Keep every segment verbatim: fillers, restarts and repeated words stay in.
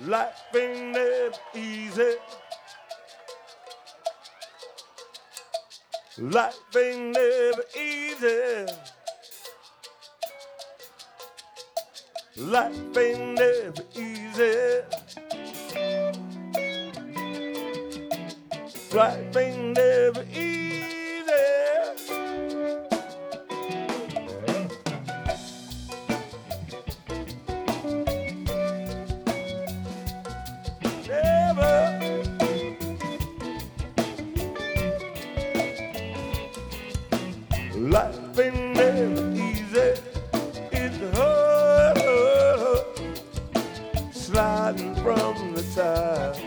Life ain't never easy. Life ain't never easy. Life ain't never easy. Life ain't never easy. Never. Life ain't never easy. It's hard, hard, hard, sliding from the side.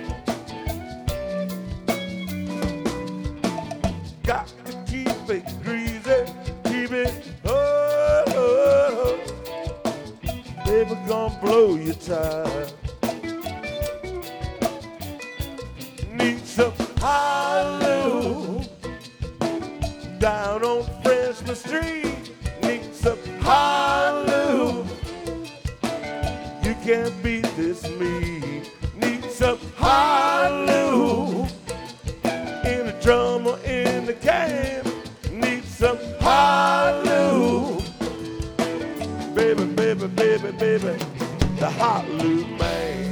Got to keep it greasy, keep it hard, hard, hard. Baby, gonna blow your tire. Need some hallelujah down on Frenchman Street. Need some hallelujah. You can't beat this me. Need some hallelujah in the drum or in the can. Need some hallelujah. Baby, baby, baby, baby, the hallelujah man.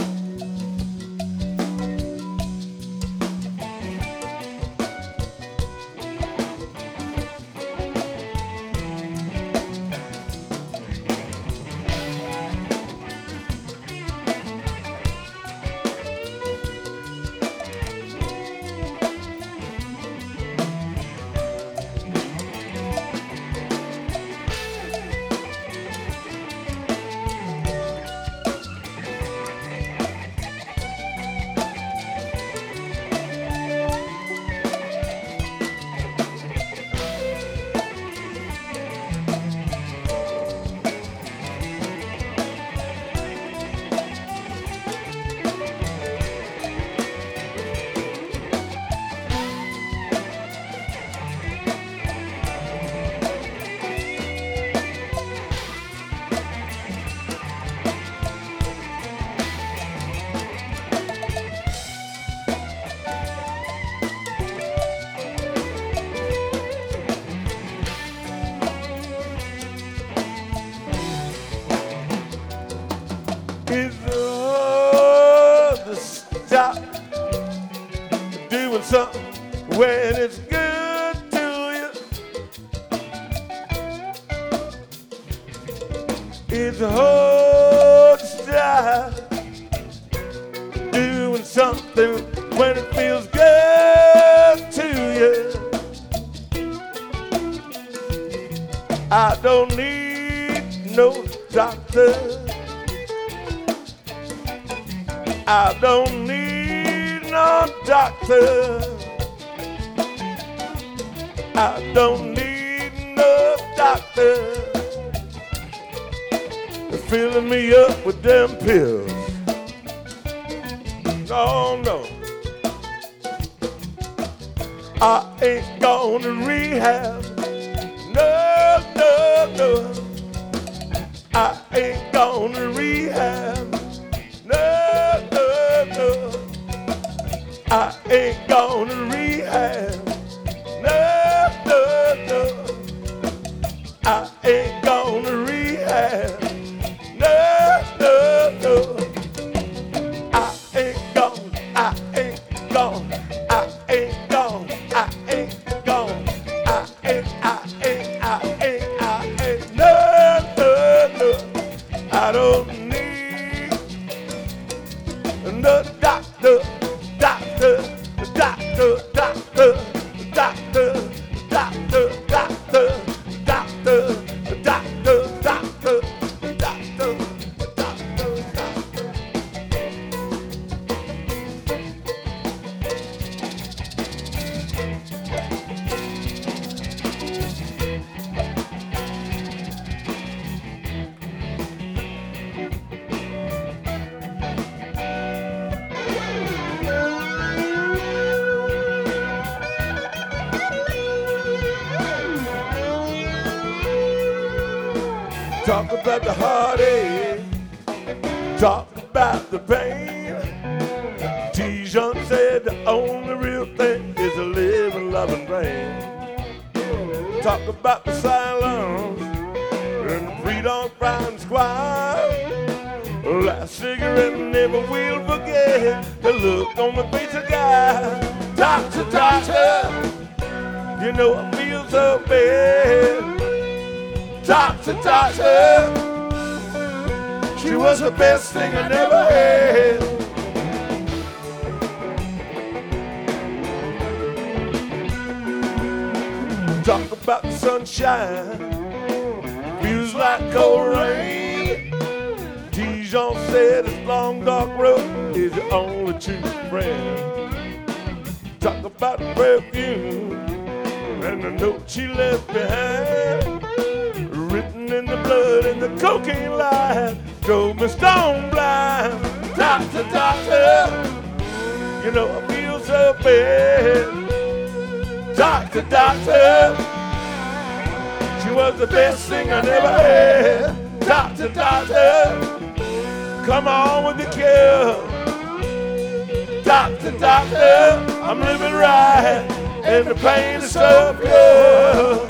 It's hard to stop doing something when it's good to you. It's hard to stop doing something when it feels good to you. I don't need no doctor. I don't need no doctor. I don't need no doctor. They're filling me up with them pills. No, no. I ain't going to rehab. No, no, no. I ain't going to rehab. No, no, no. I ain't gonna rehab. No, no, no. I ain't gonna rehab. No, no, no. I ain't gonna, I ain't gonna, I ain't gonna, I ain't gonna, I ain't, I ain't, I ain't, I ain't, no, no, no. I don't need no doctor, doctor, doctor, doctor, doctor, doctor, doctor, doctor, doctor, doctor, doctor, doctor, doctor. Talk about the heartache. Talk about the pain. T-John said the only real thing is a living, loving brain. Talk about the silence and the freedom crying squire. Last cigarette, never will forget the look on the face of God. Doctor, doctor, you know I feel so bad. Doctor, doctor, she was the best thing I never had. Talk about the sunshine, feels like cold rain. T-John said his long dark road is your only true friend. Talk about the perfume and the note she left behind, written in the blood and the cocaine line, drove me stone blind. Doctor, doctor, you know I feel so bad. Doctor, doctor, she was the best thing I never had. Doctor, doctor, come on with the cure. Doctor, doctor, I'm living right and the pain is so pure.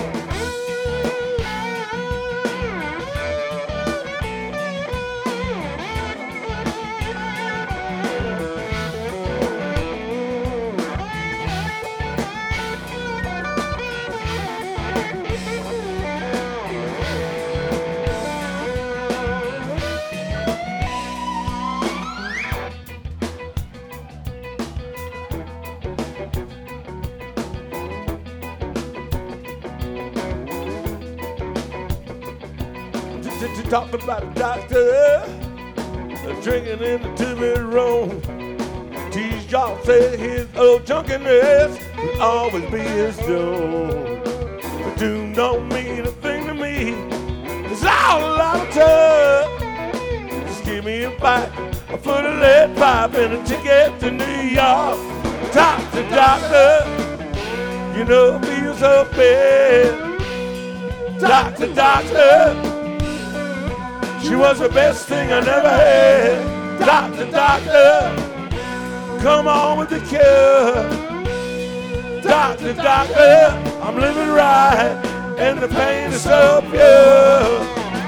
Talking about a doctor drinking in the two-bit room. T-John said his old junkiness would always be his doom. But doom don't mean a thing to me. It's all a lot of tough. Just give me a fight, a foot of lead pipe and a ticket to New York. Doctor, doctor, you know I feel so bad. Doctor, doctor, she was the best thing I never had. Doctor, doctor, come on with the cure. Doctor, doctor, I'm living right and the pain is so pure.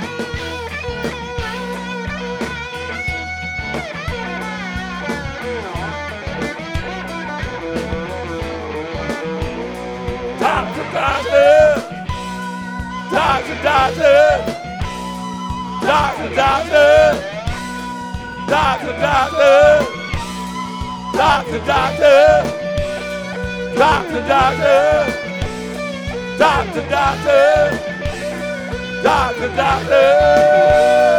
Doctor, doctor, doctor, doctor, doctor, doctor, doctor, doctor, doctor, doctor, doctor, doctor, doctor, doctor, doctor, doctor.